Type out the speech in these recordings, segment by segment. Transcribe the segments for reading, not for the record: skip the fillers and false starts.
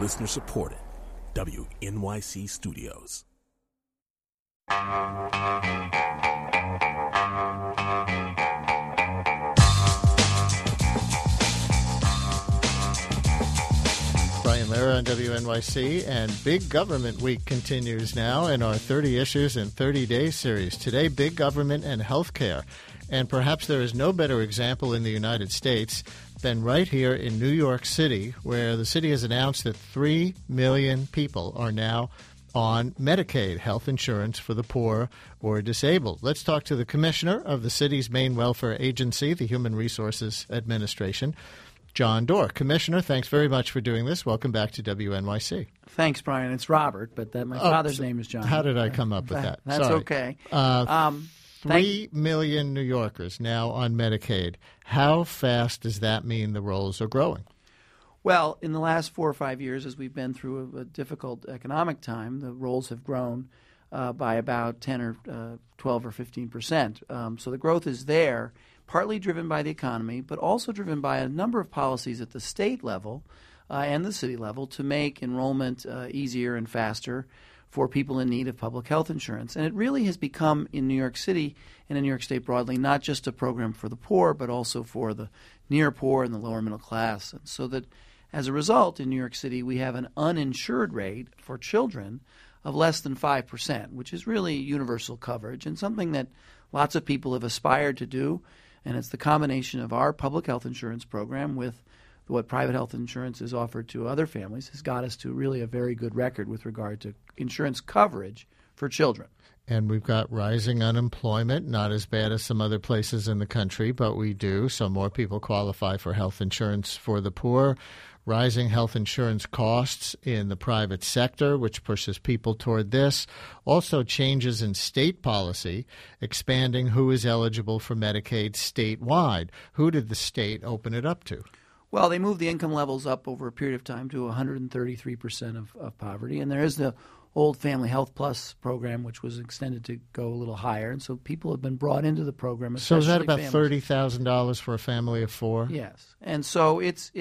Listener supported. WNYC Studios. Brian Lehrer on WNYC, and Big Government Week continues now in our 30 Issues in 30 Days series. Today, Big Government and Healthcare. And perhaps there is no better example in the United States than right here in New York City, where the city has announced that 3 million people are now on Medicaid, health insurance for the poor or disabled. Let's talk to the commissioner of the city's main welfare agency, the Human Resources Administration, John Doerr. Commissioner, thanks very much for doing this. Welcome back to WNYC. Thanks, Brian. It's Robert, but my father's name is John. How did I come up with that? That's Sorry. okay. 3 million New Yorkers now on Medicaid. How fast does that mean the rolls are growing? Well, in the last 4 or 5 years, as we've been through a difficult economic time, the rolls have grown by about 10 or 12 or 15%. So the growth is there, partly driven by the economy, but also driven by a number of policies at the state level and the city level to make enrollment easier and faster for people in need of public health insurance. And it really has become, in New York City and in New York State broadly, not just a program for the poor, but also for the near poor and the lower middle class. And so that as a result, in New York City, we have an uninsured rate for children of less than 5%, which is really universal coverage and something that lots of people have aspired to do. And it's the combination of our public health insurance program with what private health insurance is offered to other families has got us to really a very good record with regard to insurance coverage for children. And we've got rising unemployment, not as bad as some other places in the country, but we do. So more people qualify for health insurance for the poor. Rising health insurance costs in the private sector, which pushes people toward this. Also changes in state policy, expanding who is eligible for Medicaid statewide. Who did the state open it up to? Well, they moved the income levels up over a period of time to 133% of poverty. And there is the old Family Health Plus program, which was extended to go a little higher. And so people have been brought into the program. So is that about $30,000 for a family of four? Yes. And so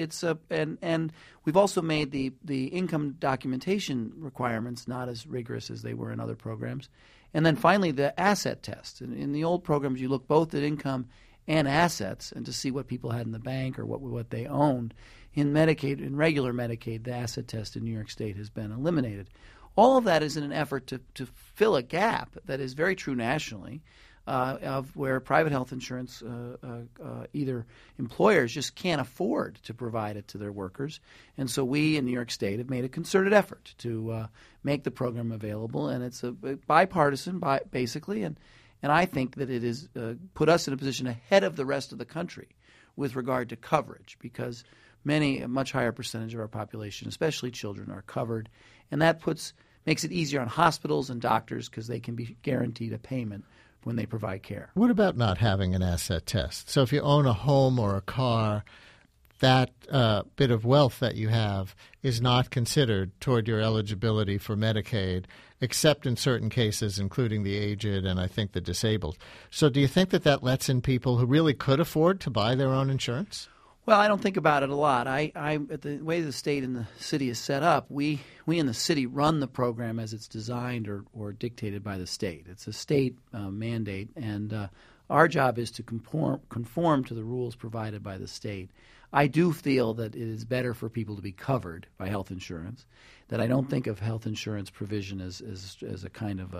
and we've also made the income documentation requirements not as rigorous as they were in other programs. And then finally, the asset test. In the old programs, you look both at income and assets and to see what people had in the bank or what they owned. In Medicaid, in regular Medicaid, the asset test in New York State has been eliminated. All of that is in an effort to fill a gap that is very true nationally of where private health insurance either employers just can't afford to provide it to their workers. And so we in New York State have made a concerted effort to make the program available. And it's a bipartisan, basically, and I think that it has put us in a position ahead of the rest of the country with regard to coverage because a much higher percentage of our population, especially children, are covered. And that makes it easier on hospitals and doctors because they can be guaranteed a payment when they provide care. What about not having an asset test? So if you own a home or a car, that bit of wealth that you have is not considered toward your eligibility for Medicaid, except in certain cases, including the aged and I think the disabled. So do you think that lets in people who really could afford to buy their own insurance? Well, I don't think about it a lot. The way the state and the city is set up, we in the city run the program as it's designed or dictated by the state. It's a state mandate, and our job is to conform to the rules provided by the state. I do feel that it is better for people to be covered by health insurance, that I don't think of health insurance provision as a kind of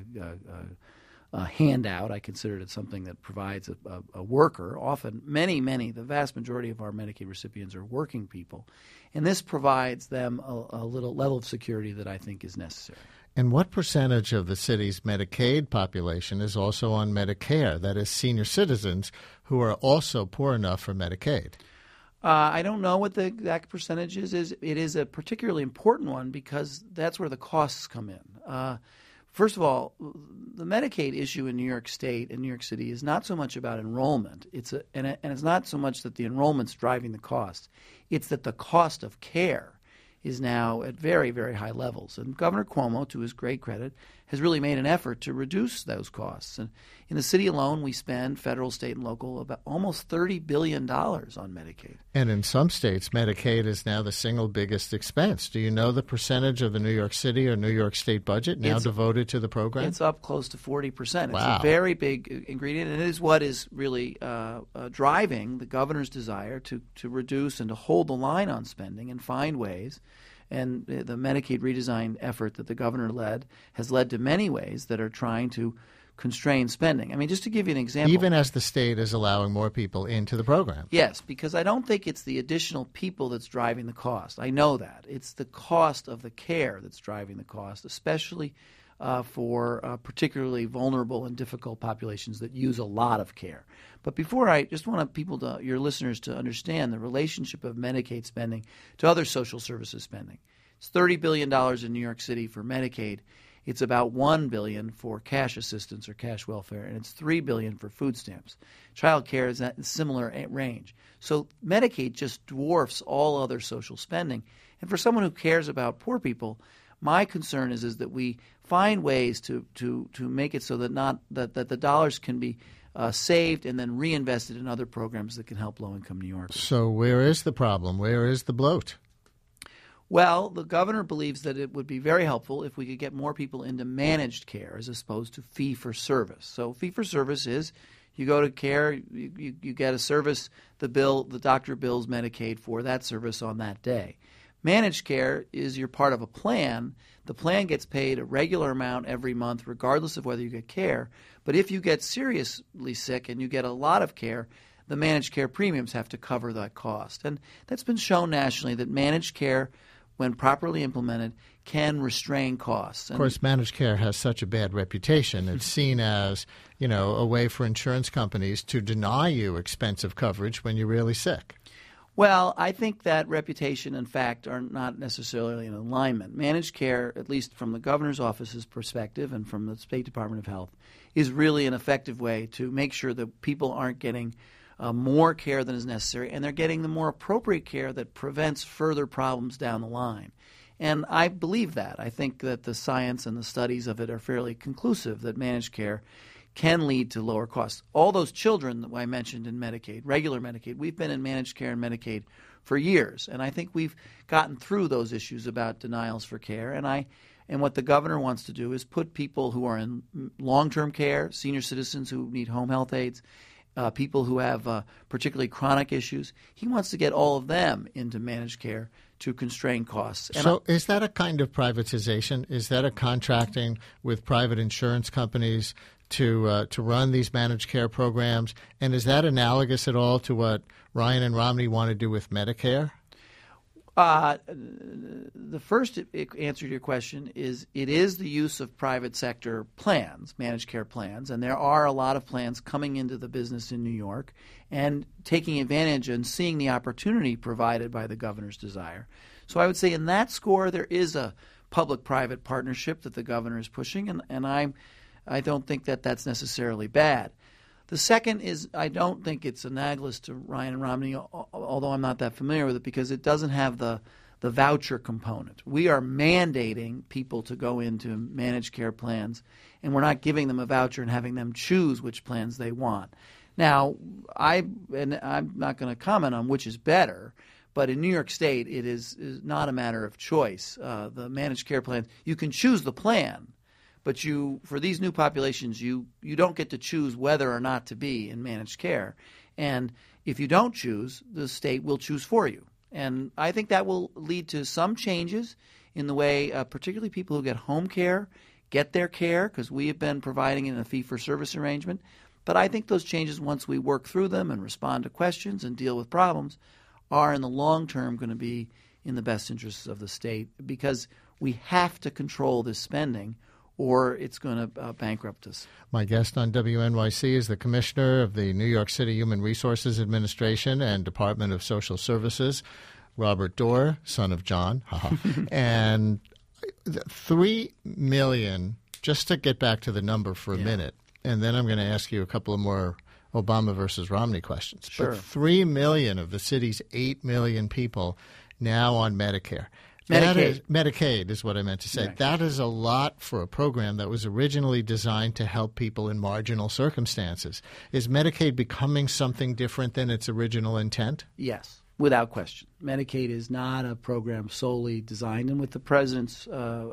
a handout. I consider it something that provides a worker. Often, the vast majority of our Medicaid recipients are working people. And this provides them a little level of security that I think is necessary. And what percentage of the city's Medicaid population is also on Medicare, that is senior citizens who are also poor enough for Medicaid? I don't know what the exact percentage is. It is a particularly important one because that's where the costs come in. First of all, the Medicaid issue in New York State and New York City is not so much about enrollment. And it's not so much that the enrollment's driving the cost. It's that the cost of care is now at very, very high levels. And Governor Cuomo, to his great credit, has really made an effort to reduce those costs. And in the city alone, we spend, federal, state, and local, about almost $30 billion on Medicaid. And in some states, Medicaid is now the single biggest expense. Do you know the percentage of the New York City or New York State budget now devoted to the program? It's up close to 40%. Wow. It's a very big ingredient, and it is what is really driving the governor's desire to reduce and to hold the line on spending and find ways. And the Medicaid redesign effort that the governor led has led to many ways that are trying to constrain spending. I mean, just to give you an example. Even as the state is allowing more people into the program. Yes, because I don't think it's the additional people that's driving the cost. I know that. It's the cost of the care that's driving the cost, especially for particularly vulnerable and difficult populations that use a lot of care. But before I just want your listeners to understand the relationship of Medicaid spending to other social services spending. It's $30 billion in New York City for Medicaid. It's about $1 billion for cash assistance or cash welfare, and it's $3 billion for food stamps. Child care is at a similar range. So Medicaid just dwarfs all other social spending. And for someone who cares about poor people, my concern is that we find ways to make it so that that the dollars can be saved and then reinvested in other programs that can help low-income New Yorkers. So where is the problem? Where is the bloat? Well, the governor believes that it would be very helpful if we could get more people into managed care as opposed to fee-for-service. So fee-for-service is you go to care, you get a service, the doctor bills Medicaid for that service on that day. Managed care is you're part of a plan. The plan gets paid a regular amount every month regardless of whether you get care. But if you get seriously sick and you get a lot of care, the managed care premiums have to cover that cost. And that's been shown nationally that managed care, when properly implemented, can restrain costs. Of course, managed care has such a bad reputation. It's seen as, a way for insurance companies to deny you expensive coverage when you're really sick. Well, I think that reputation and fact are not necessarily in alignment. Managed care, at least from the governor's office's perspective and from the State Department of Health, is really an effective way to make sure that people aren't getting more care than is necessary, and they're getting the more appropriate care that prevents further problems down the line. And I believe that. I think that the science and the studies of it are fairly conclusive that managed care can lead to lower costs. All those children that I mentioned in Medicaid, regular Medicaid, we've been in managed care and Medicaid for years, and I think we've gotten through those issues about denials for care. And what the governor wants to do is put people who are in long-term care, senior citizens who need home health aides, people who have particularly chronic issues. He wants to get all of them into managed care to constrain costs. So is that a kind of privatization? Is that a contracting with private insurance companies to run these managed care programs? And is that analogous at all to what Ryan and Romney want to do with Medicare? The first answer to your question is it is the use of private sector plans, managed care plans, and there are a lot of plans coming into the business in New York and taking advantage and seeing the opportunity provided by the governor's desire. So I would say in that score there is a public-private partnership that the governor is pushing, and I don't think that that's necessarily bad. The second is I don't think it's analogous to Ryan and Romney, although I'm not that familiar with it, because it doesn't have the voucher component. We are mandating people to go into managed care plans, and we're not giving them a voucher and having them choose which plans they want. Now, I'm not going to comment on which is better, but in New York State it is not a matter of choice. The managed care plan, you can choose the plan, but for these new populations, you don't get to choose whether or not to be in managed care. And if you don't choose, the state will choose for you. And I think that will lead to some changes in the way particularly people who get home care get their care, because we have been providing it in a fee-for-service arrangement. But I think those changes, once we work through them and respond to questions and deal with problems, are in the long term going to be in the best interests of the state, because we have to control this spending or it's going to bankrupt us. My guest on WNYC is the Commissioner of the New York City Human Resources Administration and Department of Social Services, Robert Doar, son of John. And 3 million, just to get back to the number for a minute, and then I'm going to ask you a couple of more Obama versus Romney questions. Sure. But 3 million of the city's 8 million people now on Medicare. Medicaid is what I meant to say. Right. That is a lot for a program that was originally designed to help people in marginal circumstances. Is Medicaid becoming something different than its original intent? Yes, without question. Medicaid is not a program solely designed, and with the president's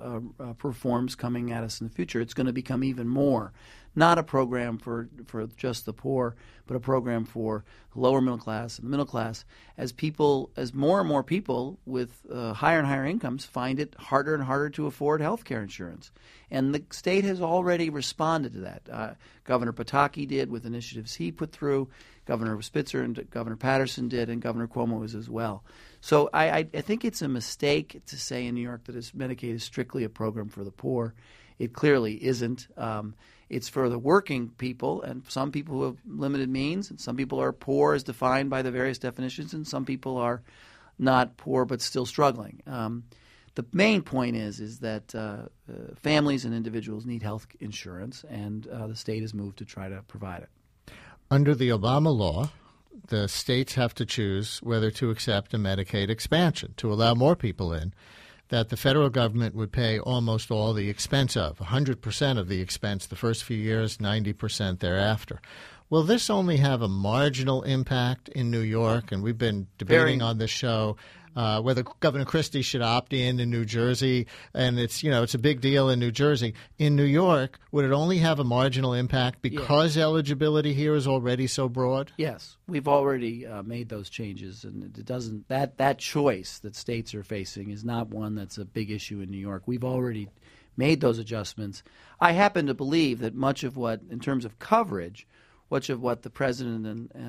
reforms coming at us in the future, it's going to become even more. Not a program for just the poor, but a program for the lower middle class and the middle class. As more and more people with higher and higher incomes find it harder and harder to afford health care insurance. And the state has already responded to that. Governor Pataki did with initiatives he put through. Governor Spitzer and Governor Patterson did, and Governor Cuomo is as well. So I think it's a mistake to say in New York that Medicaid is strictly a program for the poor. It clearly isn't. It's for the working people, and some people who have limited means, and some people are poor as defined by the various definitions, and some people are not poor but still struggling. The main point is that families and individuals need health insurance, and the state has moved to try to provide it. Under the Obama law, the states have to choose whether to accept a Medicaid expansion to allow more people in, that the federal government would pay almost all the expense of, 100% of the expense the first few years, 90% thereafter. Will this only have a marginal impact in New York? And we've been debating on this show whether Governor Christie should opt in New Jersey, and it's a big deal in New Jersey. In New York, would it only have a marginal impact because eligibility here is already so broad? Yes, we've already made those changes, and it doesn't that choice that states are facing is not one that's a big issue in New York. We've already made those adjustments. I happen to believe that much of what, in terms of coverage, much of what the president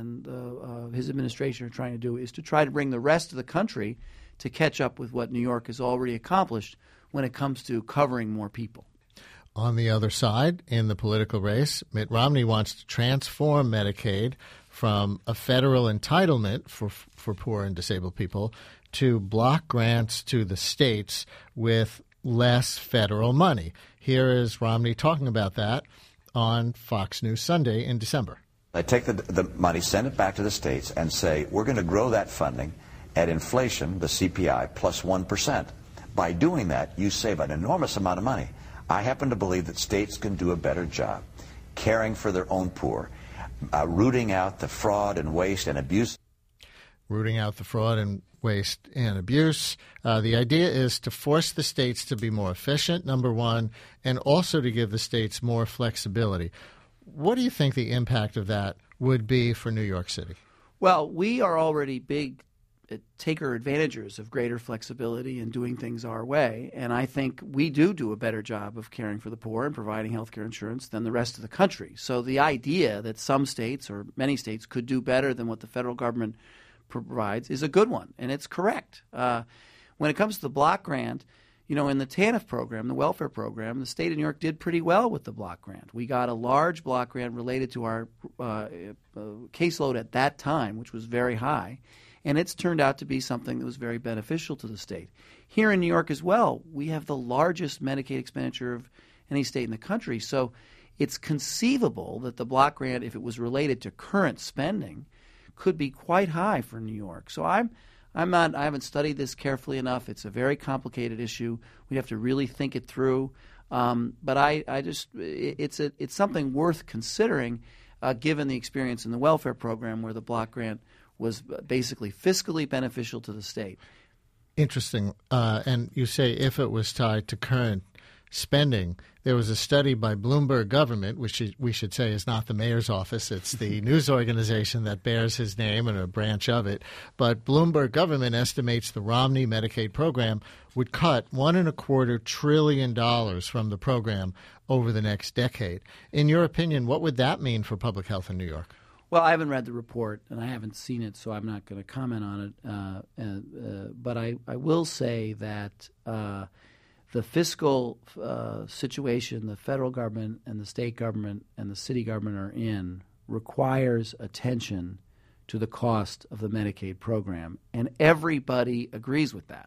and his administration are trying to do is to try to bring the rest of the country to catch up with what New York has already accomplished when it comes to covering more people. On the other side, in the political race, Mitt Romney wants to transform Medicaid from a federal entitlement for poor and disabled people to block grants to the states with less federal money. Here is Romney talking about that on Fox News Sunday in December. They take the money, send it back to the states, and say, we're going to grow that funding at inflation, the CPI, plus 1%. By doing that, you save an enormous amount of money. I happen to believe that states can do a better job caring for their own poor, rooting out the fraud and waste and abuse. Rooting out the fraud and waste and abuse. The idea is to force the states to be more efficient, number one, and also to give the states more flexibility. What do you think the impact of that would be for New York City? Well, we are already big taker advantagers of greater flexibility and doing things our way, and I think we do a better job of caring for the poor and providing health care insurance than the rest of the country. So the idea that some states or many states could do better than what the federal government provides is a good one, and it's correct. When it comes to the block grant, in the TANF program, the welfare program, the state of New York did pretty well with the block grant. We got a large block grant related to our caseload at that time, which was very high, and it's turned out to be something that was very beneficial to the state. Here in New York as well, we have the largest Medicaid expenditure of any state in the country, so it's conceivable that the block grant, if it was related to current spending, could be quite high for New York. So I haven't studied this carefully enough. It's a very complicated issue. We have to really think it through. But it's something worth considering, given the experience in the welfare program where the block grant was basically fiscally beneficial to the state. Interesting. And you say if it was tied to current spending. There was a study by Bloomberg Government, which we should say is not the mayor's office. It's the news organization that bears his name and a branch of it. But Bloomberg Government estimates the Romney Medicaid program would cut $1.25 trillion from the program over the next decade. In your opinion, what would that mean for public health in New York? Well, I haven't read the report, and I haven't seen it, so I'm not going to comment on it. But I will say that the fiscal situation the federal government and the state government and the city government are in requires attention to the cost of the Medicaid program, and everybody agrees with that.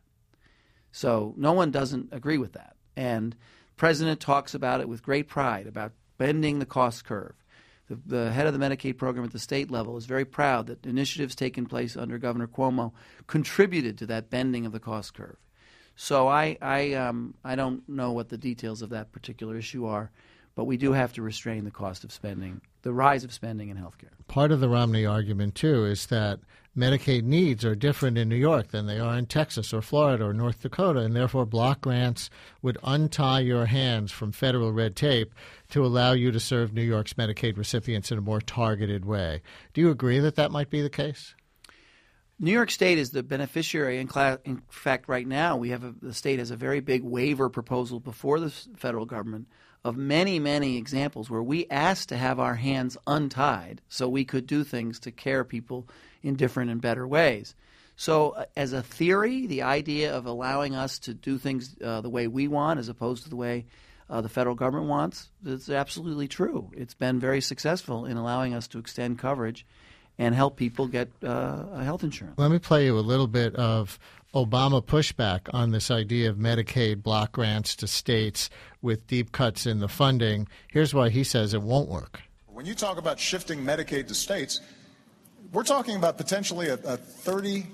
So no one doesn't agree with that. And the president talks about it with great pride, about bending the cost curve. The head of the Medicaid program at the state level is very proud that initiatives taking place under Governor Cuomo contributed to that bending of the cost curve. So I don't know what the details of that particular issue are, but we do have to restrain the cost of spending, the rise of spending in health care. Part of the Romney argument, too, is that Medicaid needs are different in New York than they are in Texas or Florida or North Dakota, and therefore block grants would untie your hands from federal red tape to allow you to serve New York's Medicaid recipients in a more targeted way. Do you agree that that might be the case? New York State is the beneficiary. In fact, right now, the state has a very big waiver proposal before the federal government of many, many examples where we asked to have our hands untied so we could do things to care people in different and better ways. So as a theory, the idea of allowing us to do things the way we want as opposed to the way the federal government wants is absolutely true. It's been very successful in allowing us to extend coverage and help people get health insurance. Let me play you a little bit of Obama pushback on this idea of Medicaid block grants to states with deep cuts in the funding. Here's why he says it won't work. When you talk about shifting Medicaid to states, we're talking about potentially a 30%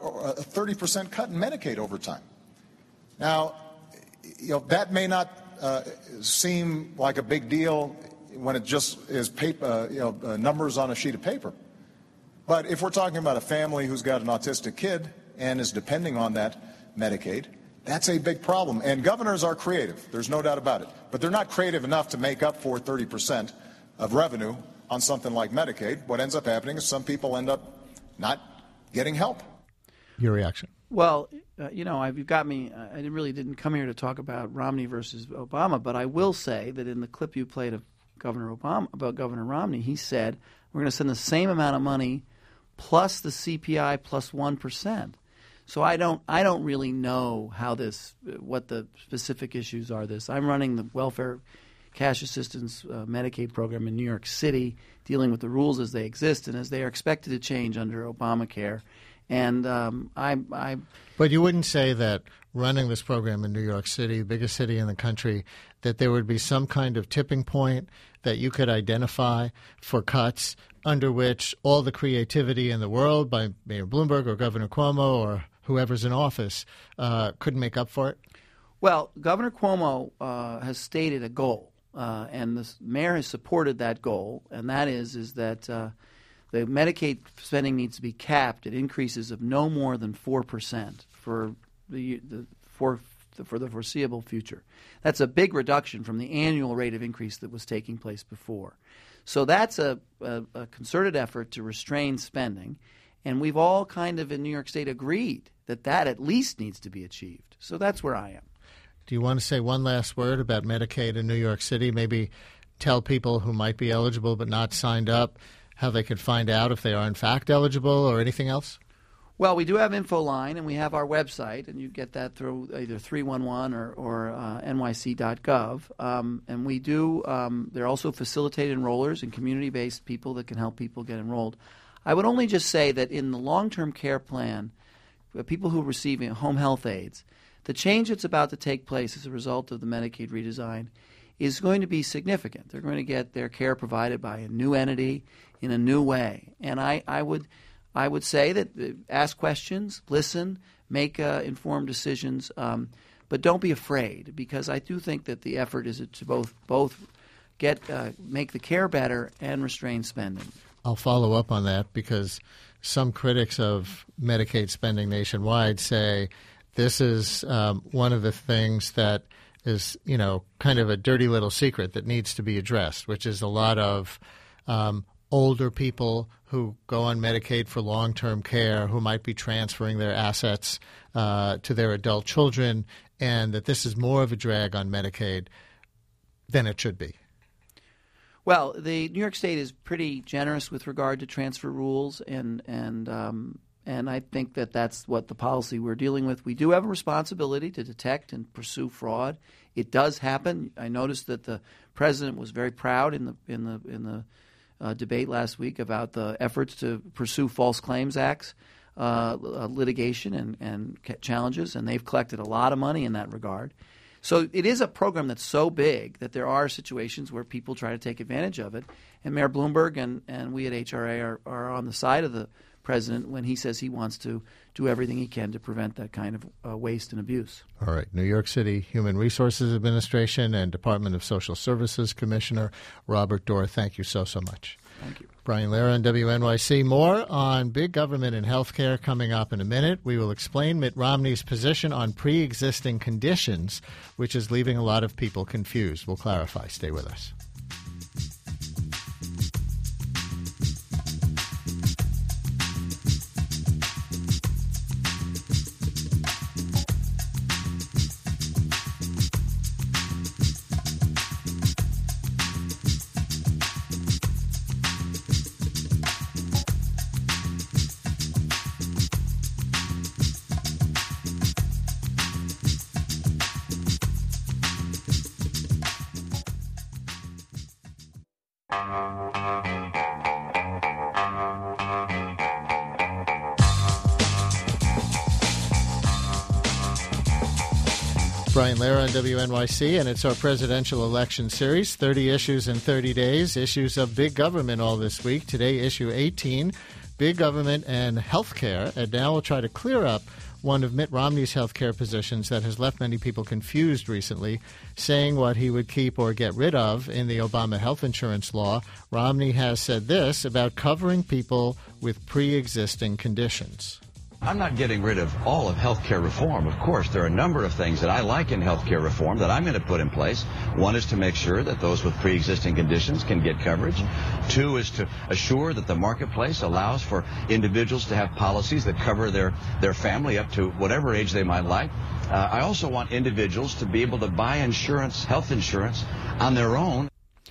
cut in Medicaid over time. Now, that may not seem like a big deal when it just is paper, numbers on a sheet of paper. But if we're talking about a family who's got an autistic kid and is depending on that Medicaid, that's a big problem. And governors are creative. There's no doubt about it. But they're not creative enough to make up for 30% of revenue on something like Medicaid. What ends up happening is some people end up not getting help. Your reaction? Well, you've got me. I really didn't come here to talk about Romney versus Obama, but I will say that in the clip you played of Governor Obama about Governor Romney, he said we're going to send the same amount of money plus the CPI plus 1%. So I don't really know what the specific issues are. I'm running the welfare cash assistance Medicaid program in New York City, dealing with the rules as they exist and as they are expected to change under Obamacare. And But you wouldn't say that running this program in New York City, the biggest city in the country, that there would be some kind of tipping point that you could identify for cuts under which all the creativity in the world by Mayor Bloomberg or Governor Cuomo or whoever's in office could make up for it? Well, Governor Cuomo has stated a goal, and the mayor has supported that goal, and that is that the Medicaid spending needs to be capped at increases of no more than 4% for the foreseeable future. That's a big reduction from the annual rate of increase that was taking place before. So that's a concerted effort to restrain spending, and we've all kind of in New York State agreed that at least needs to be achieved. So that's where I am. Do you want to say one last word about Medicaid in New York City? Maybe tell people who might be eligible but not signed up how they could find out if they are in fact eligible or anything else? Well, we do have InfoLine, and we have our website, and you get that through either 311 or nyc.gov. And we do there are also facilitated enrollers and community-based people that can help people get enrolled. I would only just say that in the long-term care plan, people who are receiving home health aides, the change that's about to take place as a result of the Medicaid redesign is going to be significant. They're going to get their care provided by a new entity in a new way. And I would say that ask questions, listen, make informed decisions, but don't be afraid, because I do think that the effort is to both make the care better and restrain spending. I'll follow up on that because some critics of Medicaid spending nationwide say this is one of the things that is, kind of a dirty little secret that needs to be addressed, which is a lot of older people who go on Medicaid for long-term care who might be transferring their assets to their adult children, and that this is more of a drag on Medicaid than it should be. Well, the New York State is pretty generous with regard to transfer rules, and I think that that's what the policy we're dealing with. We do have a responsibility to detect and pursue fraud. It does happen. I noticed that the president was very proud in the debate last week about the efforts to pursue False Claims Acts litigation and challenges, and they've collected a lot of money in that regard. So it is a program that's so big that there are situations where people try to take advantage of it. And Mayor Bloomberg and we at HRA are on the side of the president when he says he wants to do everything he can to prevent that kind of waste and abuse. All right. New York City Human Resources Administration and Department of Social Services Commissioner Robert Doar, thank you so much. Thank you. Brian Lehrer on WNYC. More on big government and health care coming up in a minute. We will explain Mitt Romney's position on pre-existing conditions, which is leaving a lot of people confused. We'll clarify. Stay with us. Brian Lehrer on WNYC, and it's our presidential election series, 30 issues in 30 days, issues of big government all this week. Today, issue 18, big government and health care. And now we'll try to clear up one of Mitt Romney's health care positions that has left many people confused recently, saying what he would keep or get rid of in the Obama health insurance law. Romney has said this about covering people with pre-existing conditions. I'm not getting rid of all of health care reform. Of course, there are a number of things that I like in health care reform that I'm going to put in place. One is to make sure that those with pre-existing conditions can get coverage. Two is to assure that the marketplace allows for individuals to have policies that cover their family up to whatever age they might like. I also want individuals to be able to buy insurance, health insurance, on their own.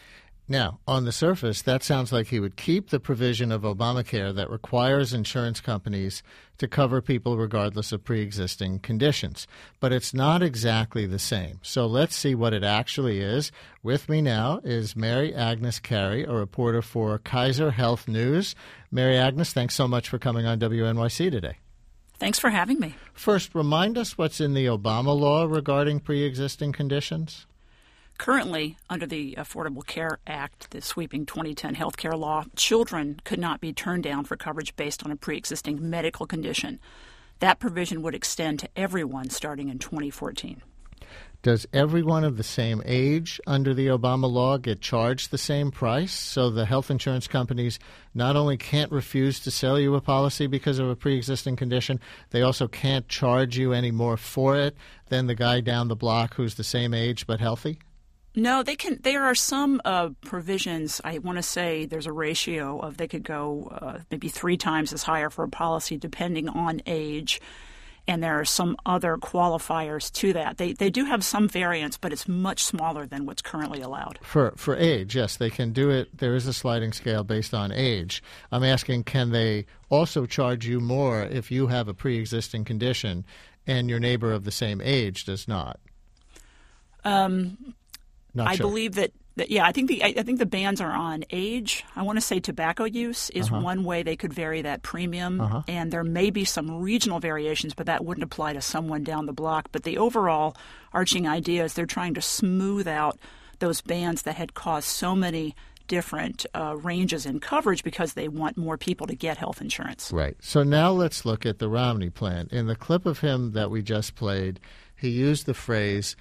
Now, on the surface, that sounds like he would keep the provision of Obamacare that requires insurance companies to cover people regardless of pre-existing conditions. But it's not exactly the same. So let's see what it actually is. With me now is Mary Agnes Carey, a reporter for Kaiser Health News. Mary Agnes, thanks so much for coming on WNYC today. Thanks for having me. First, remind us what's in the Obama law regarding pre-existing conditions. Currently, under the Affordable Care Act, the sweeping 2010 health care law, children could not be turned down for coverage based on a pre-existing medical condition. That provision would extend to everyone starting in 2014. Does everyone of the same age under the Obama law get charged the same price? So the health insurance companies not only can't refuse to sell you a policy because of a pre-existing condition, they also can't charge you any more for it than the guy down the block who's the same age but healthy? No, they can. There are some provisions. I want to say there's a ratio of they could go maybe 3 times as higher for a policy depending on age, and there are some other qualifiers to that. They do have some variance, but it's much smaller than what's currently allowed. For age, yes, they can do it. There is a sliding scale based on age. I'm asking, can they also charge you more if you have a pre-existing condition and your neighbor of the same age does not? I believe that I think the bans are on age. I want to say tobacco use is one way they could vary that premium, and there may be some regional variations, but that wouldn't apply to someone down the block. But the overall arching idea is they're trying to smooth out those bans that had caused so many different ranges in coverage because they want more people to get health insurance. Right. So now let's look at the Romney plan. In the clip of him that we just played, he used the phrase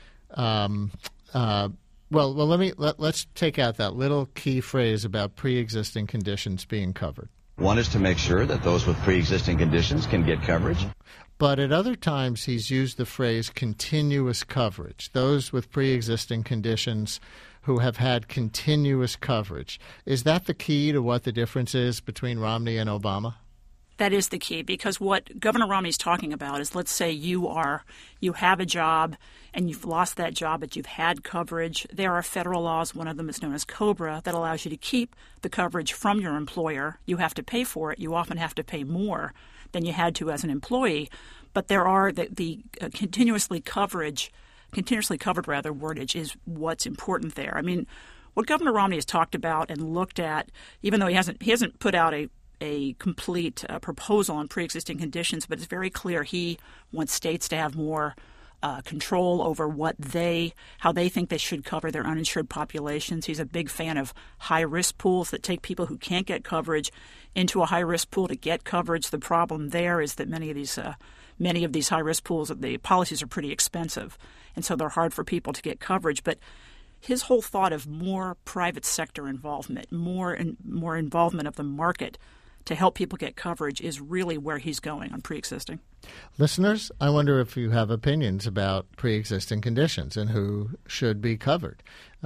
let's take out that little key phrase about pre-existing conditions being covered. One is to make sure that those with pre-existing conditions can get coverage. But at other times, he's used the phrase continuous coverage. Those with pre-existing conditions who have had continuous coverage. Is that the key to what the difference is between Romney and Obama? That is the key, because what Governor Romney's talking about is, let's say you have a job and you've lost that job, but you've had coverage. There are federal laws, one of them is known as COBRA, that allows you to keep the coverage from your employer. You have to pay for it. You often have to pay more than you had to as an employee. But there are the continuously covered wordage is what's important there. I mean, what Governor Romney has talked about and looked at, even though he hasn't put out a complete proposal on pre-existing conditions, but it's very clear he wants states to have more control over how they think they should cover their uninsured populations. He's a big fan of high-risk pools that take people who can't get coverage into a high-risk pool to get coverage. The problem there is that many of these high-risk pools, the policies are pretty expensive, and so they're hard for people to get coverage. But his whole thought of more private sector involvement, more involvement of the market to help people get coverage is really where he's going on pre-existing. Listeners, I wonder if you have opinions about pre-existing conditions and who should be covered.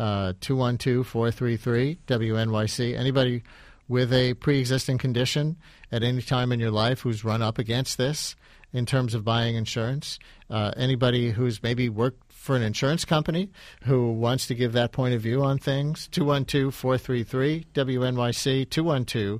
212-433-WNYC. Anybody with a pre-existing condition at any time in your life who's run up against this in terms of buying insurance? Anybody who's maybe worked for an insurance company who wants to give that point of view on things? 212-433-WNYC,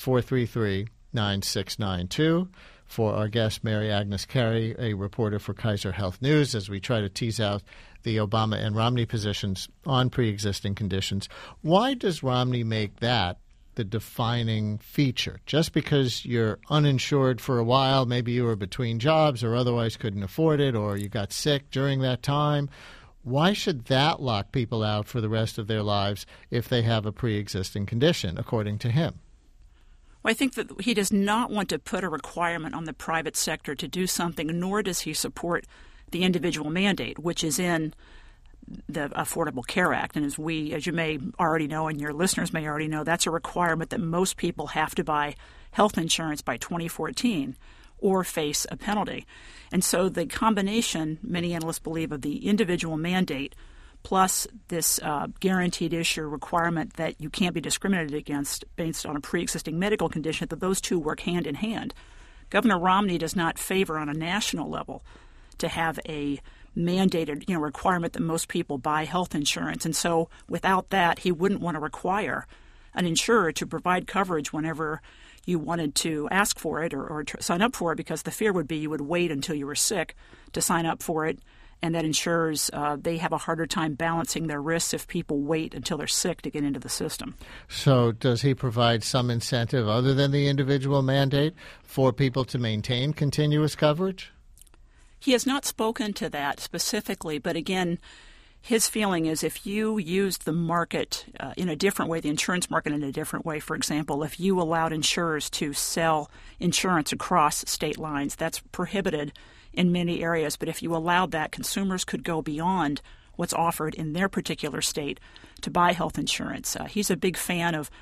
212-433-9692. For our guest, Mary Agnes Carey, a reporter for Kaiser Health News, as we try to tease out the Obama and Romney positions on pre-existing conditions. Why does Romney make that the defining feature? Just because you're uninsured for a while, maybe you were between jobs or otherwise couldn't afford it, or you got sick during that time, why should that lock people out for the rest of their lives if they have a pre-existing condition, according to him? Well, I think that he does not want to put a requirement on the private sector to do something, nor does he support the individual mandate, which is in the Affordable Care Act. And as you may already know, and your listeners may already know, that's a requirement that most people have to buy health insurance by 2014 or face a penalty. And so the combination, many analysts believe, of the individual mandate plus this guaranteed issue requirement that you can't be discriminated against based on a pre-existing medical condition, that those two work hand in hand. Governor Romney does not favor on a national level to have a mandated requirement that most people buy health insurance. And so without that, he wouldn't want to require an insurer to provide coverage whenever you wanted to ask for it or sign up for it, because the fear would be you would wait until you were sick to sign up for it, and that insurers, they have a harder time balancing their risks if people wait until they're sick to get into the system. So does he provide some incentive other than the individual mandate for people to maintain continuous coverage? He has not spoken to that specifically, but again, his feeling is if you used the market in a different way, the insurance market in a different way, for example, if you allowed insurers to sell insurance across state lines, that's prohibited in many areas. But if you allowed that, consumers could go beyond what's offered in their particular state to buy health insurance. He's a big fan of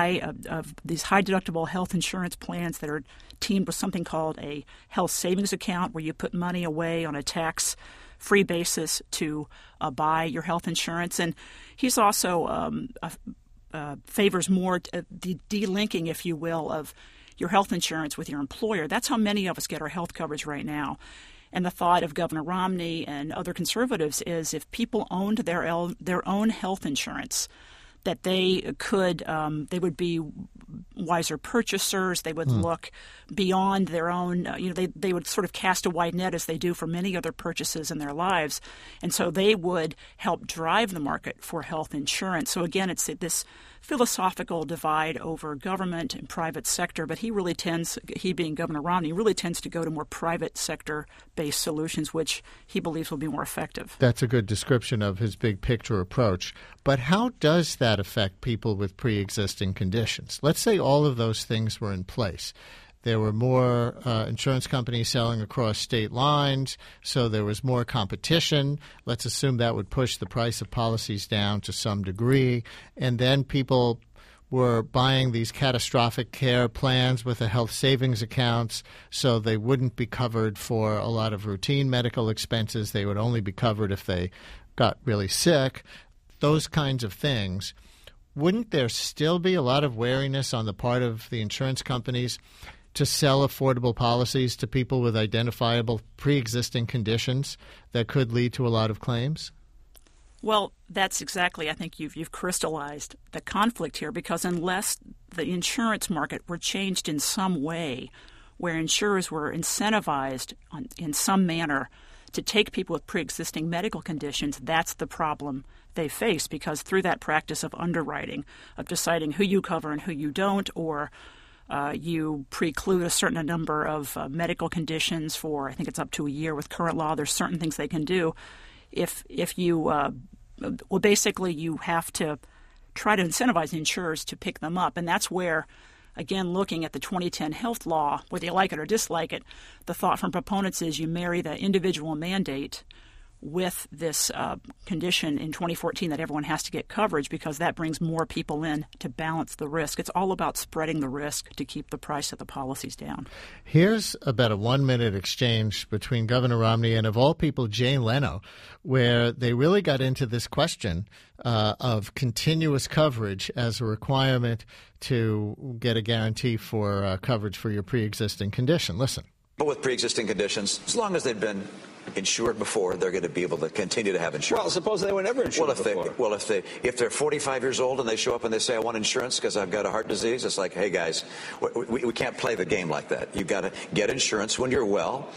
these high deductible health insurance plans that are teamed with something called a health savings account, where you put money away on a tax-free basis to buy your health insurance. And he's also favors more the delinking, if you will, of your health insurance with your employer. That's how many of us get our health coverage right now. And the thought of Governor Romney and other conservatives is if people owned their own health insurance, that they would be wiser purchasers. They would look beyond their own, they would sort of cast a wide net as they do for many other purchases in their lives. And so they would help drive the market for health insurance. So again, it's this philosophical divide over government and private sector, but he being Governor Romney, really tends to go to more private sector-based solutions, which he believes will be more effective. That's a good description of his big picture approach. But how does that affect people with pre-existing conditions? Let's say all of those things were in place. There were more insurance companies selling across state lines, so there was more competition. Let's assume that would push the price of policies down to some degree. And then people were buying these catastrophic care plans with the health savings accounts, so they wouldn't be covered for a lot of routine medical expenses. They would only be covered if they got really sick. Those kinds of things. Wouldn't there still be a lot of wariness on the part of the insurance companies to sell affordable policies to people with identifiable pre-existing conditions that could lead to a lot of claims? Well, that's exactly, I think you've crystallized the conflict here, because unless the insurance market were changed in some way where insurers were incentivized in some manner to take people with pre-existing medical conditions, that's the problem they face, because through that practice of underwriting, of deciding who you cover and who you don't, or You preclude a certain number of medical conditions for, I think it's up to a year with current law. There's certain things they can do. If you basically you have to try to incentivize insurers to pick them up, and that's where, again, looking at the 2010 health law, whether you like it or dislike it, the thought from proponents is you marry the individual mandate with this condition in 2014 that everyone has to get coverage, because that brings more people in to balance the risk. It's all about spreading the risk to keep the price of the policies down. Here's about a 1-minute exchange between Governor Romney and, of all people, Jay Leno, where they really got into this question of continuous coverage as a requirement to get a guarantee for coverage for your pre-existing condition. Listen. But with pre-existing conditions, as long as they've been insured before, they're going to be able to continue to have insurance. Well, suppose they were never insured before. If they're 45 years old and they show up and they say, I want insurance because I've got a heart disease, it's like, hey, guys, we can't play the game like that. You've got to get insurance when you're well,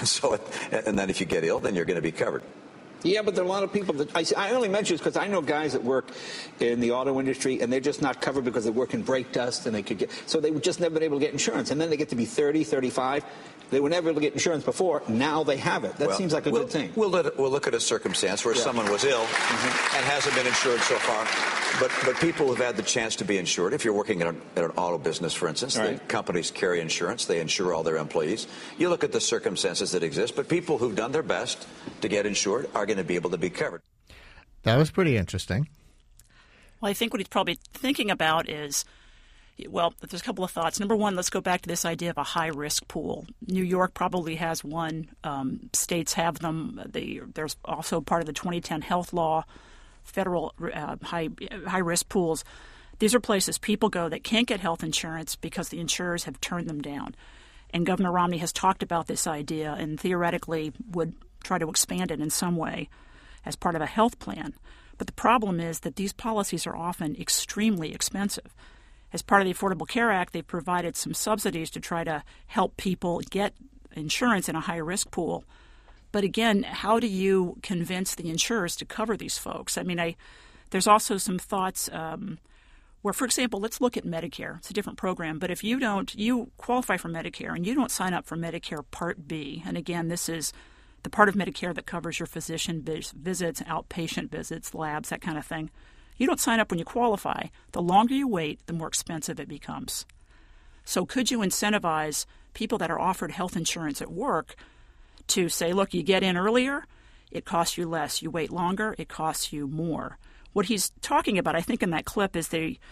and then if you get ill, then you're going to be covered. Yeah, but there are a lot of people that I only mention this because I know guys that work in the auto industry and they're just not covered because they work in brake dust and they would just never been able to get insurance. And then they get to be 30, 35. They were never able to get insurance before. Now they have it. That seems like a good thing. We'll look at a circumstance where someone was ill and hasn't been insured so far. But people who've had the chance to be insured, if you're working at an auto business, for instance, the companies carry insurance. They insure all their employees. You look at the circumstances that exist. But people who've done their best to get insured are going to be able to be covered. That was pretty interesting. Well, I think what he's probably thinking about is, well, there's a couple of thoughts. Number one, let's go back to this idea of a high-risk pool. New York probably has one. States have them. There's also part of the 2010 health law, federal high-risk pools. These are places people go that can't get health insurance because the insurers have turned them down. And Governor Romney has talked about this idea and theoretically would try to expand it in some way as part of a health plan. But the problem is that these policies are often extremely expensive. As part of the Affordable Care Act, they've provided some subsidies to try to help people get insurance in a high-risk pool. But again, how do you convince the insurers to cover these folks? I mean, there's also some thoughts where, for example, let's look at Medicare. It's a different program, but if you qualify for Medicare and you don't sign up for Medicare Part B, and again, this is the part of Medicare that covers your physician visits, outpatient visits, labs, that kind of thing. You don't sign up when you qualify. The longer you wait, the more expensive it becomes. So could you incentivize people that are offered health insurance at work to say, look, you get in earlier, it costs you less. You wait longer, it costs you more. What he's talking about, I think, in that clip is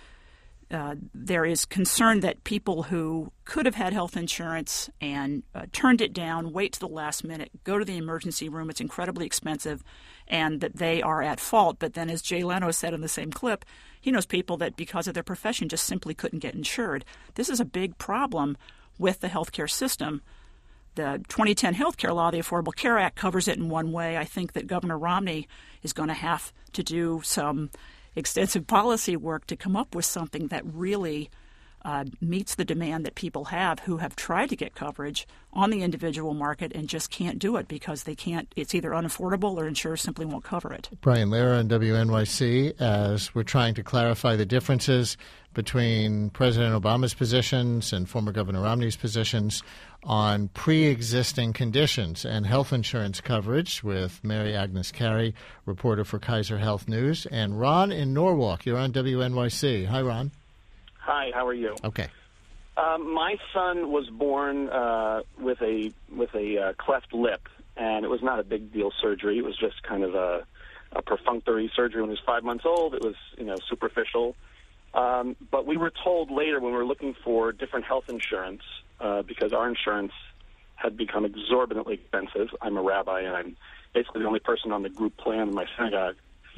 there is concern that people who could have had health insurance and turned it down, wait to the last minute, go to the emergency room, it's incredibly expensive, and that they are at fault. But then, as Jay Leno said in the same clip, he knows people that because of their profession just simply couldn't get insured. This is a big problem with the healthcare system. The 2010 healthcare law, the Affordable Care Act, covers it in one way. I think that Governor Romney is going to have to do some extensive policy work to come up with something that really meets the demand that people have who have tried to get coverage on the individual market and just can't do it because they can't. It's either unaffordable or insurers simply won't cover it. Brian Lehrer on WNYC, as we're trying to clarify the differences between President Obama's positions and former Governor Romney's positions on pre-existing conditions and health insurance coverage with Mary Agnes Carey, reporter for Kaiser Health News, and Ron in Norwalk. You're on WNYC. Hi, Ron. Hi, how are you? Okay. My son was born with a cleft lip, and it was not a big deal surgery. It was just kind of a perfunctory surgery when he was 5 months old. It was, superficial. But we were told later when we were looking for different health insurance, because our insurance had become exorbitantly expensive. I'm a rabbi, and I'm basically the only person on the group plan in my synagogue.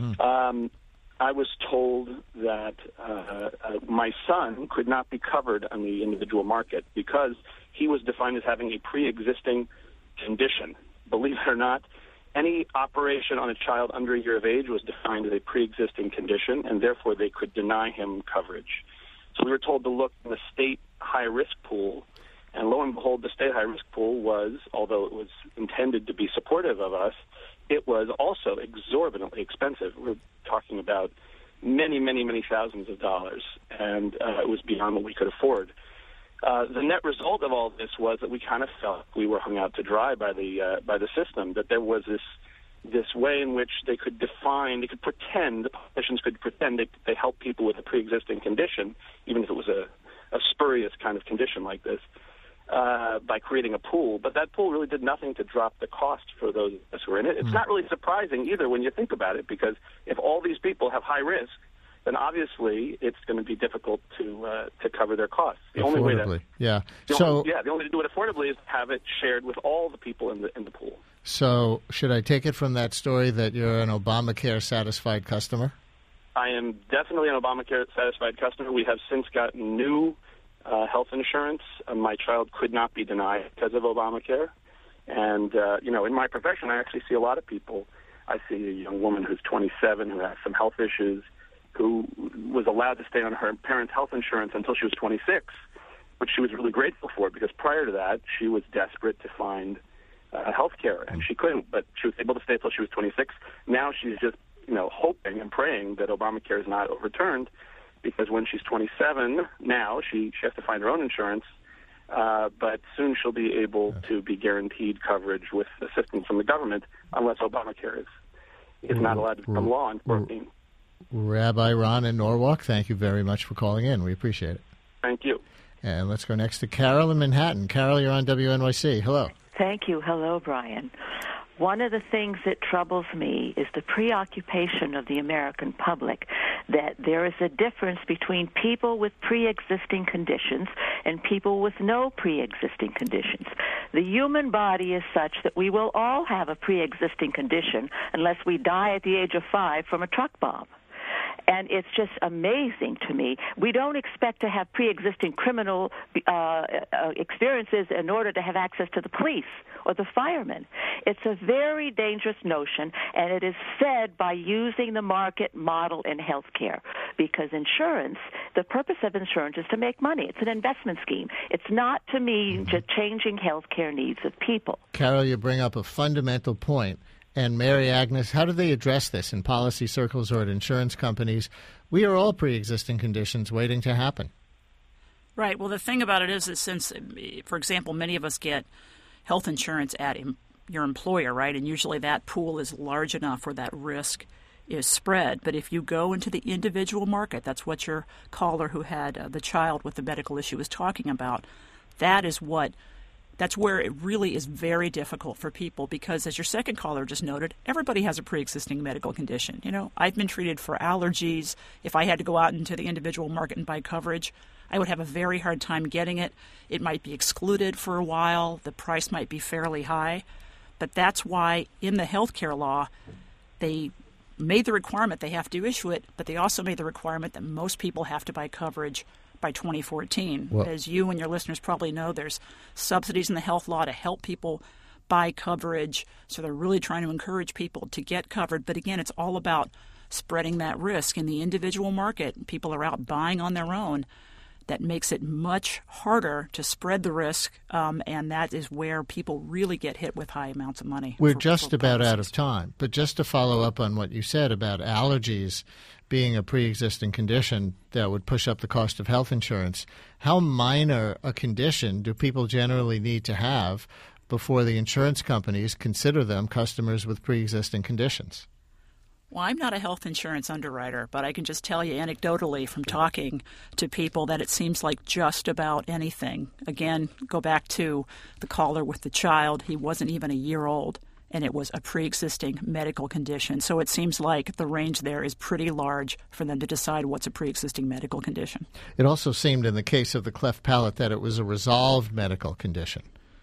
I was told that my son could not be covered on the individual market because he was defined as having a pre-existing condition. Believe it or not, any operation on a child under a year of age was defined as a pre-existing condition, and therefore they could deny him coverage. So we were told to look in the state high-risk pool, and lo and behold, the state high-risk pool was, although it was intended to be supportive of us, it was also exorbitantly expensive. We're talking about many, many, many thousands of dollars, and it was beyond what we could afford. The net result of all this was that we kind of felt we were hung out to dry by the system, that there was this way in which they could pretend, the politicians could pretend they help people with a pre-existing condition, even if it was a spurious kind of condition like this, by creating a pool. But that pool really did nothing to drop the cost for those of us who are in it. It's not really surprising either when you think about it, because if all these people have high risk, then obviously it's going to be difficult to cover their costs. The only way to the only way to do it affordably is to have it shared with all the people in the pool. So should I take it from that story that you're an Obamacare satisfied customer? I am definitely an Obamacare satisfied customer. We have since gotten new health insurance. My child could not be denied because of Obamacare. And in my profession, I actually see a lot of people. I see a young woman who's 27 who has some health issues, who was allowed to stay on her parents' health insurance until she was 26, which she was really grateful for, because prior to that, she was desperate to find health care, and she couldn't, but she was able to stay until she was 26. Now she's just, hoping and praying that Obamacare is not overturned, because when she's 27, now she has to find her own insurance, but soon she'll be able to be guaranteed coverage with assistance from the government, unless Obamacare is not allowed to become law in 2014. Rabbi Ron in Norwalk, thank you very much for calling in. We appreciate it. Thank you. And let's go next to Carol in Manhattan. Carol, you're on WNYC. Hello. Thank you. Hello, Brian. One of the things that troubles me is the preoccupation of the American public that there is a difference between people with pre-existing conditions and people with no pre-existing conditions. The human body is such that we will all have a pre-existing condition unless we die at the age of 5 from a truck bomb. And it's just amazing to me. We don't expect to have pre-existing criminal experiences in order to have access to the police or the firemen. It's a very dangerous notion, and it is fed by using the market model in healthcare. Because insurance, the purpose of insurance is to make money. It's an investment scheme. It's not, to me, just changing healthcare needs of people. Carol, you bring up a fundamental point. And Mary Agnes, how do they address this in policy circles or at insurance companies? We are all pre-existing conditions waiting to happen. Right. Well, the thing about it is since, for example, many of us get health insurance at your employer, right? And usually that pool is large enough where that risk is spread. But if you go into the individual market, that's what your caller who had the child with the medical issue was talking about, that's where it really is very difficult for people because, as your second caller just noted, everybody has a pre-existing medical condition. I've been treated for allergies. If I had to go out into the individual market and buy coverage, I would have a very hard time getting it. It might be excluded for a while. The price might be fairly high. But that's why in the healthcare law, they made the requirement they have to issue it, but they also made the requirement that most people have to buy coverage by 2014. Well, as you and your listeners probably know, there's subsidies in the health law to help people buy coverage. So they're really trying to encourage people to get covered. But again, it's all about spreading that risk in the individual market. People are out buying on their own. That makes it much harder to spread the risk, and that is where people really get hit with high amounts of money. We're just about out of time, but just to follow up on what you said about allergies being a pre-existing condition that would push up the cost of health insurance, how minor a condition do people generally need to have before the insurance companies consider them customers with pre-existing conditions? Well, I'm not a health insurance underwriter, but I can just tell you anecdotally from talking to people that it seems like just about anything. Again, go back to the caller with the child. He wasn't even a year old, and it was a pre-existing medical condition. So it seems like the range there is pretty large for them to decide what's a pre-existing medical condition. It also seemed in the case of the cleft palate that it was a resolved medical condition.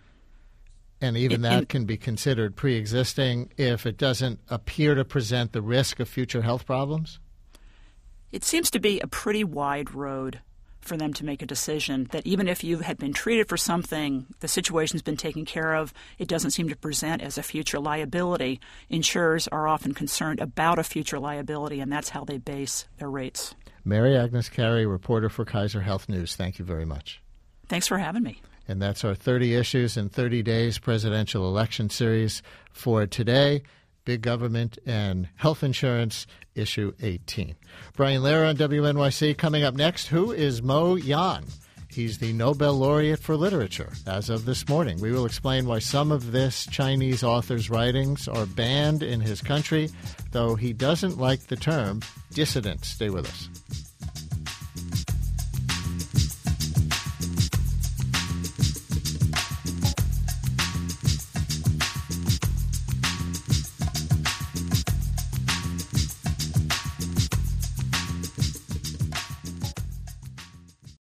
And even that can be considered pre-existing if it doesn't appear to present the risk of future health problems? It seems to be a pretty wide road for them to make a decision that even if you had been treated for something, the situation's been taken care of, it doesn't seem to present as a future liability. Insurers are often concerned about a future liability, and that's how they base their rates. Mary Agnes Carey, reporter for Kaiser Health News. Thank you very much. Thanks for having me. And that's our 30 Issues in 30 Days presidential election series for today. Big Government and Health Insurance, Issue 18. Brian Lehrer on WNYC. Coming up next, who is Mo Yan? He's the Nobel laureate for literature as of this morning. We will explain why some of this Chinese author's writings are banned in his country, though he doesn't like the term dissident. Stay with us.